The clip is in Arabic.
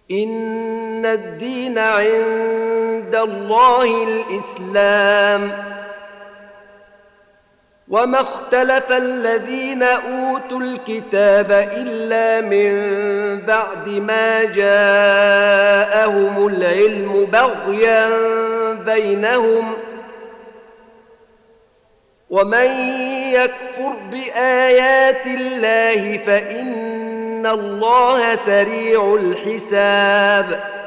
إن الدين عند الله الإسلام. وما اختلف الذين أوتوا الكتاب إلا من بعد ما جاءهم العلم بغيا بينهم، ومن يكفر بآيات الله فإن الله سريع الحساب.